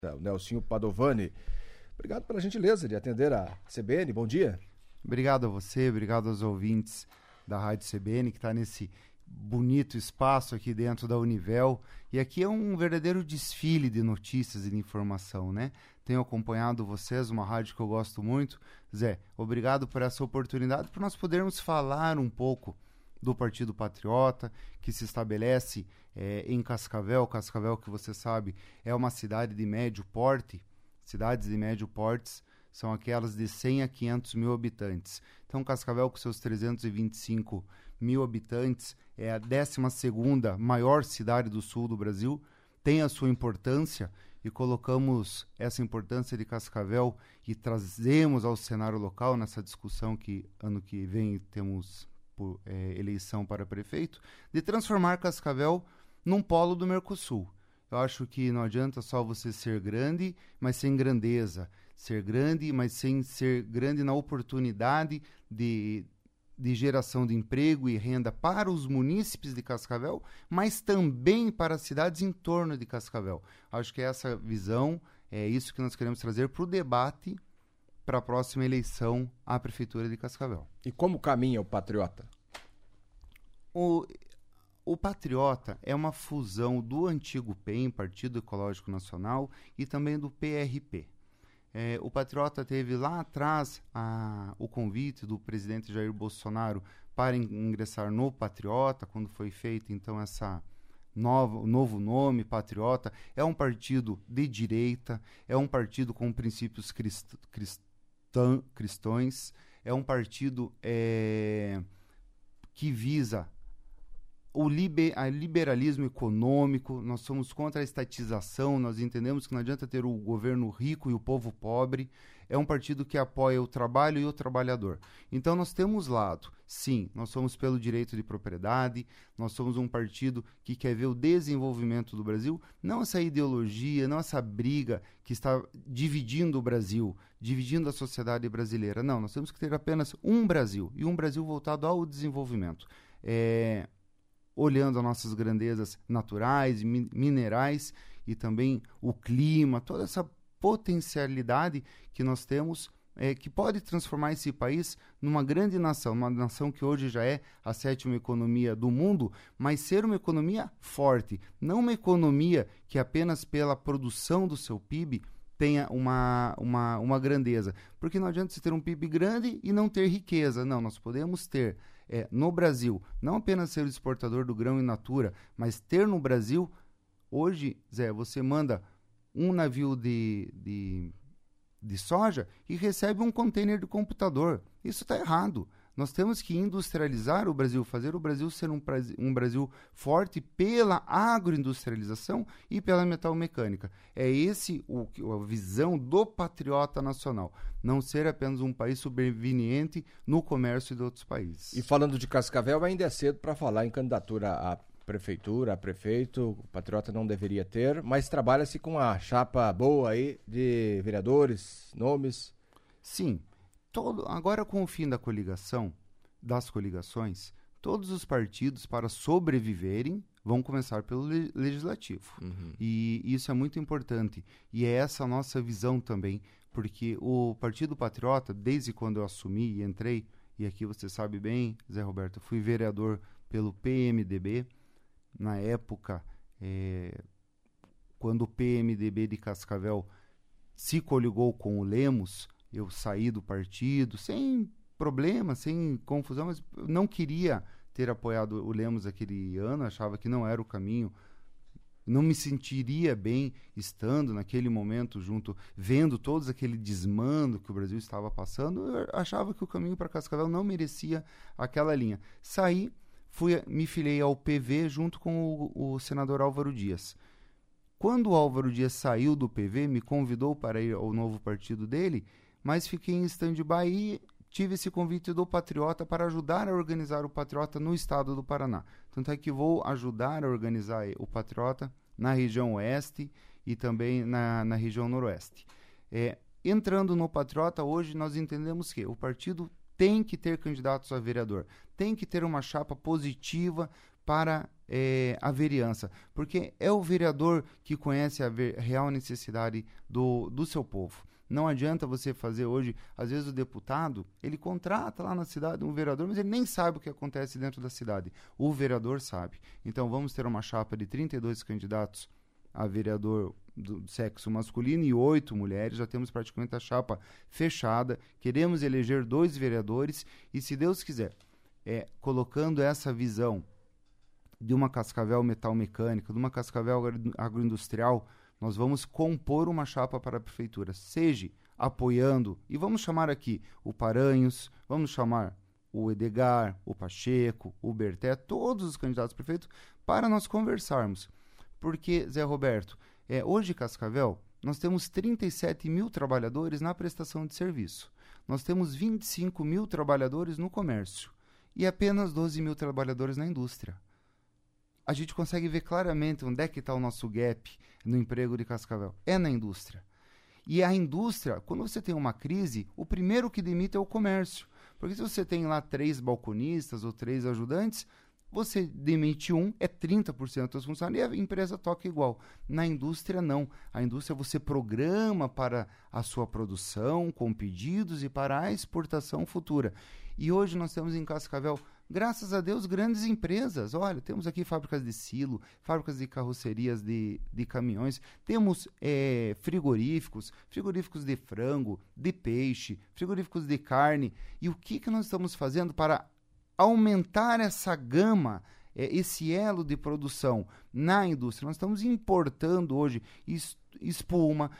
O Nelsinho Padovani. Obrigado pela gentileza de atender a CBN. Bom dia. Obrigado a você, obrigado aos ouvintes da Rádio CBN, que está nesse bonito espaço aqui dentro da Univel. E aqui é um verdadeiro desfile de notícias e de informação, né? Tenho acompanhado vocês, uma rádio que eu gosto muito. Zé, obrigado por essa oportunidade, para nós podermos falar um pouco do Partido Patriota, que se estabelece em Cascavel. Cascavel, que você sabe, é uma cidade de médio porte. Cidades de médio porte são aquelas de 100 a 500 mil habitantes. Então, Cascavel, com seus 325 mil habitantes, é a 12ª maior cidade do sul do Brasil, tem a sua importância, e colocamos essa importância de Cascavel e trazemos ao cenário local nessa discussão que ano que vem temos por eleição para prefeito, de transformar Cascavel num polo do Mercosul. Eu acho que não adianta só você ser grande, mas sem grandeza. Ser grande, mas sem ser grande na oportunidade de geração de emprego e renda para os munícipes de Cascavel, mas também para as cidades em torno de Cascavel. Acho que essa visão, é isso que nós queremos trazer para o debate para a próxima eleição à Prefeitura de Cascavel. E como caminha o Patriota? O Patriota é uma fusão do antigo PEN, Partido Ecológico Nacional, e também do PRP. O Patriota teve lá atrás o convite do presidente Jair Bolsonaro para ingressar no Patriota, quando foi feito então o novo nome, Patriota. É um partido de direita, é um partido com princípios cristãos, é um partido que visa o liberalismo econômico. Nós somos contra a estatização, nós entendemos que não adianta ter o governo rico e o povo pobre. É um partido que apoia o trabalho e o trabalhador. Então nós temos lado, sim, nós somos pelo direito de propriedade, nós somos um partido que quer ver o desenvolvimento do Brasil, não essa ideologia, não essa briga que está dividindo o Brasil, dividindo a sociedade brasileira. Não, nós temos que ter apenas um Brasil, e um Brasil voltado ao desenvolvimento. Olhando as nossas grandezas naturais, minerais e também o clima, toda essa potencialidade que nós temos, que pode transformar esse país numa grande nação, uma nação que hoje já é a 7ª economia do mundo, mas ser uma economia forte, não uma economia que apenas pela produção do seu PIB tenha uma grandeza, porque não adianta você ter um PIB grande e não ter riqueza. Não, nós podemos ter no Brasil, não apenas ser o exportador do grão in natura, mas ter no Brasil, hoje, Zé, você manda um navio de soja e recebe um container de computador. Isso está errado. Nós temos que industrializar o Brasil, fazer o Brasil ser um Brasil forte pela agroindustrialização e pela metalmecânica. É esse a visão do Patriota Nacional. Não ser apenas um país sobreveniente no comércio de outros países. E falando de Cascavel, ainda é cedo para falar em candidatura à prefeitura, a prefeito. O Patriota não deveria ter, mas trabalha-se com a chapa boa aí de vereadores, nomes. Sim. Agora, com o fim das coligações, todos os partidos, para sobreviverem, vão começar pelo legislativo. Uhum. E isso é muito importante. E é essa a nossa visão também, porque o Partido Patriota, desde quando eu assumi e entrei, e aqui você sabe bem, Zé Roberto, eu fui vereador pelo PMDB. Na época, quando o PMDB de Cascavel se coligou com o Lemos, eu saí do partido sem problema, sem confusão, mas não queria ter apoiado o Lemos aquele ano, achava que não era o caminho, não me sentiria bem estando naquele momento junto, vendo todos aquele desmando que o Brasil estava passando. Eu achava que o caminho para Cascavel não merecia aquela linha. Saí, me filiei ao PV junto com o senador Álvaro Dias. Quando o Álvaro Dias saiu do PV, me convidou para ir ao novo partido dele, mas fiquei em stand-by e tive esse convite do Patriota para ajudar a organizar o Patriota no estado do Paraná. Tanto é que vou ajudar a organizar o Patriota na região oeste e também na região noroeste. Entrando no Patriota, hoje nós entendemos que o partido tem que ter candidatos a vereador, tem que ter uma chapa positiva para a vereança, porque é o vereador que conhece a real necessidade do seu povo. Não adianta você fazer hoje, às vezes o deputado, ele contrata lá na cidade um vereador, mas ele nem sabe o que acontece dentro da cidade. O vereador sabe. Então vamos ter uma chapa de 32 candidatos a vereador do sexo masculino e 8 mulheres. Já temos praticamente a chapa fechada. Queremos eleger 2 vereadores e, se Deus quiser, colocando essa visão de uma Cascavel metal-mecânica, de uma Cascavel agroindustrial, nós vamos compor uma chapa para a prefeitura, seja apoiando, e vamos chamar aqui o Paranhos, vamos chamar o Edgar, o Pacheco, o Berté, todos os candidatos a prefeito, para nós conversarmos. Porque, Zé Roberto, hoje em Cascavel, nós temos 37 mil trabalhadores na prestação de serviço. Nós temos 25 mil trabalhadores no comércio e apenas 12 mil trabalhadores na indústria. A gente consegue ver claramente onde é que está o nosso gap no emprego de Cascavel. É na indústria. E a indústria, quando você tem uma crise, o primeiro que demite é o comércio. Porque se você tem lá 3 balconistas ou 3 ajudantes, você demite um, é 30% dos funcionários e a empresa toca igual. Na indústria, não. A indústria você programa para a sua produção, com pedidos e para a exportação futura. E hoje nós temos em Cascavel, graças a Deus, grandes empresas. Olha, temos aqui fábricas de silo, fábricas de carrocerias de caminhões, temos frigoríficos de frango, de peixe, frigoríficos de carne. E o que nós estamos fazendo para aumentar essa gama, esse elo de produção na indústria? Nós estamos importando hoje espuma,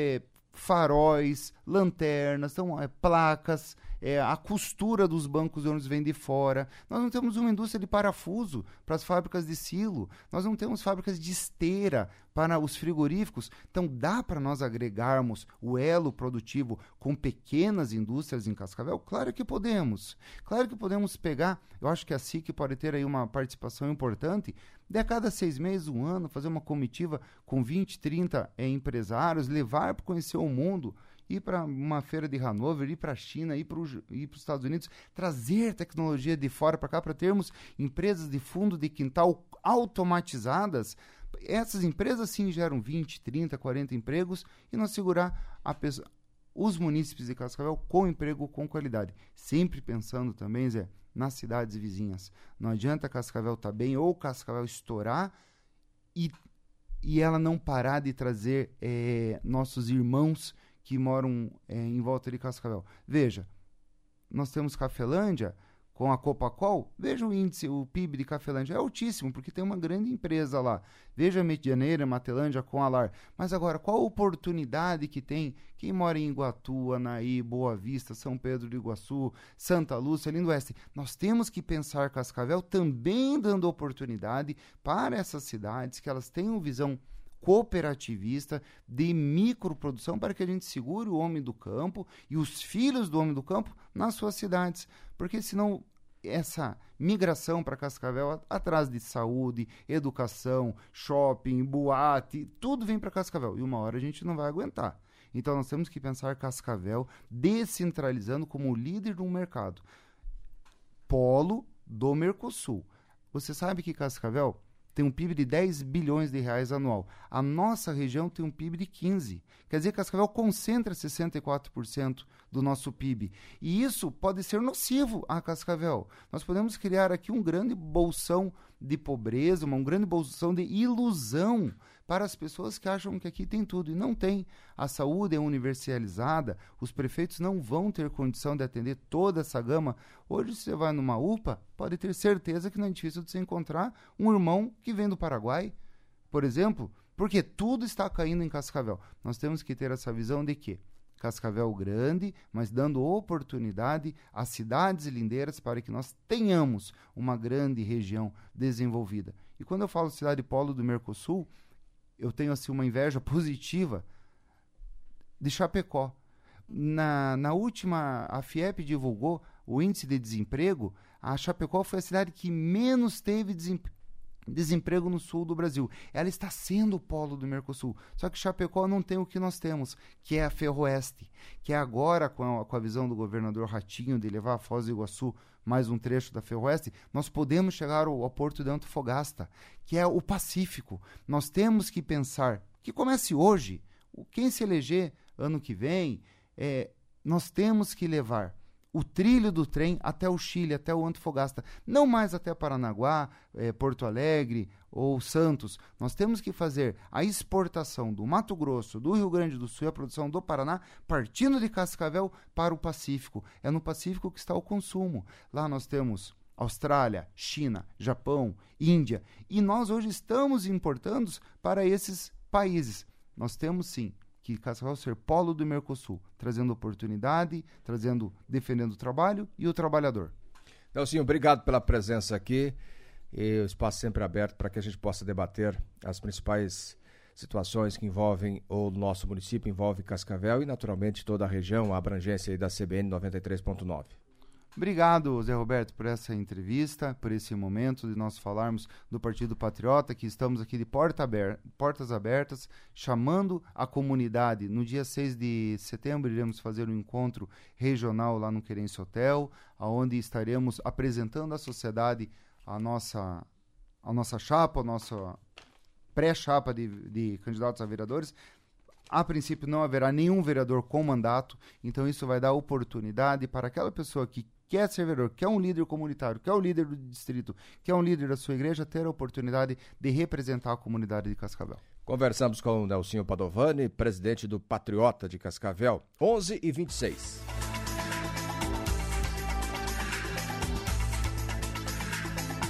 faróis, lanternas, placas, a costura dos bancos de ônibus vem de fora. Nós não temos uma indústria de parafuso para as fábricas de silo. Nós não temos fábricas de esteira para os frigoríficos. Então, dá para nós agregarmos o elo produtivo com pequenas indústrias em Cascavel? Claro que podemos. Claro que podemos pegar, eu acho que a SIC pode ter aí uma participação importante, de a cada 6 meses, 1 ano, fazer uma comitiva com 20, 30 empresários, levar para conhecer o mundo, ir para uma feira de Hanover, ir para a China, ir para os Estados Unidos, trazer tecnologia de fora para cá para termos empresas de fundo de quintal automatizadas. Essas empresas sim geram 20, 30, 40 empregos e nós segurar os munícipes de Cascavel com emprego com qualidade. Sempre pensando também, Zé, nas cidades vizinhas. Não adianta Cascavel estar bem ou Cascavel estourar e ela não parar de trazer nossos irmãos que moram em volta de Cascavel. Veja, nós temos Cafelândia com a Copacol. Veja o índice, o PIB de Cafelândia é altíssimo, porque tem uma grande empresa lá. Veja Medianeira, Matelândia com a LAR. Mas agora, qual a oportunidade que tem quem mora em Iguatu, Anaí, Boa Vista, São Pedro do Iguaçu, Santa Lúcia, ali no Oeste? Nós temos que pensar Cascavel também dando oportunidade para essas cidades, que elas tenham visão cooperativista, de microprodução, para que a gente segure o homem do campo e os filhos do homem do campo nas suas cidades, porque senão essa migração para Cascavel atrás de saúde, educação, shopping, boate, tudo vem para Cascavel e uma hora a gente não vai aguentar. Então nós temos que pensar Cascavel descentralizando como líder do mercado, polo do Mercosul. Você sabe que Cascavel tem um PIB de 10 bilhões de reais anual. A nossa região tem um PIB de 15. Quer dizer, Cascavel concentra 64% do nosso PIB. E isso pode ser nocivo a Cascavel. Nós podemos criar aqui um grande bolsão de pobreza, um grande bolsão de ilusão para as pessoas que acham que aqui tem tudo. E não tem. A saúde é universalizada, os prefeitos não vão ter condição de atender toda essa gama. Hoje, se você vai numa UPA, pode ter certeza que não é difícil de você encontrar um irmão que vem do Paraguai, por exemplo, porque tudo está caindo em Cascavel. Nós temos que ter essa visão de que Cascavel grande, mas dando oportunidade às cidades lindeiras para que nós tenhamos uma grande região desenvolvida. E quando eu falo cidade polo do Mercosul, eu tenho assim uma inveja positiva de Chapecó. Na última, a FIEP divulgou o índice de desemprego, a Chapecó foi a cidade que menos teve desemprego. desemprego no sul do Brasil. Ela está sendo o polo do Mercosul. Só que Chapecó não tem o que nós temos, que é a Ferroeste, que é agora, com a visão do governador Ratinho de levar a Foz do Iguaçu mais um trecho da Ferroeste, nós podemos chegar ao porto de Antofagasta, que é o Pacífico. Nós temos que pensar, que comece hoje, quem se eleger ano que vem, nós temos que levar o trilho do trem até o Chile, até o Antofagasta, não mais até Paranaguá, Porto Alegre ou Santos. Nós temos que fazer a exportação do Mato Grosso, do Rio Grande do Sul e a produção do Paraná, partindo de Cascavel para o Pacífico. É no Pacífico que está o consumo. Lá nós temos Austrália, China, Japão, Índia, e nós hoje estamos importando para esses países. Nós temos sim que Cascavel ser polo do Mercosul, trazendo oportunidade, defendendo o trabalho e o trabalhador. Nelsinho, obrigado pela presença aqui, e o espaço sempre aberto para que a gente possa debater as principais situações que envolvem o nosso município, envolve Cascavel e naturalmente toda a região, a abrangência aí da CBN 93.9. Obrigado, Zé Roberto, por essa entrevista, por esse momento de nós falarmos do Partido Patriota, que estamos aqui de portas abertas, chamando a comunidade. No dia 6 de setembro iremos fazer um encontro regional lá no Querência Hotel, onde estaremos apresentando à sociedade a nossa chapa, a nossa pré-chapa de candidatos a vereadores. A princípio não haverá nenhum vereador com mandato, então isso vai dar oportunidade para aquela pessoa que quer ser vereador, que é um líder comunitário, que é um líder do distrito, que é um líder da sua igreja, ter a oportunidade de representar a comunidade de Cascavel. Conversamos com o Nelsinho Padovani, presidente do Patriota de Cascavel, 11h26.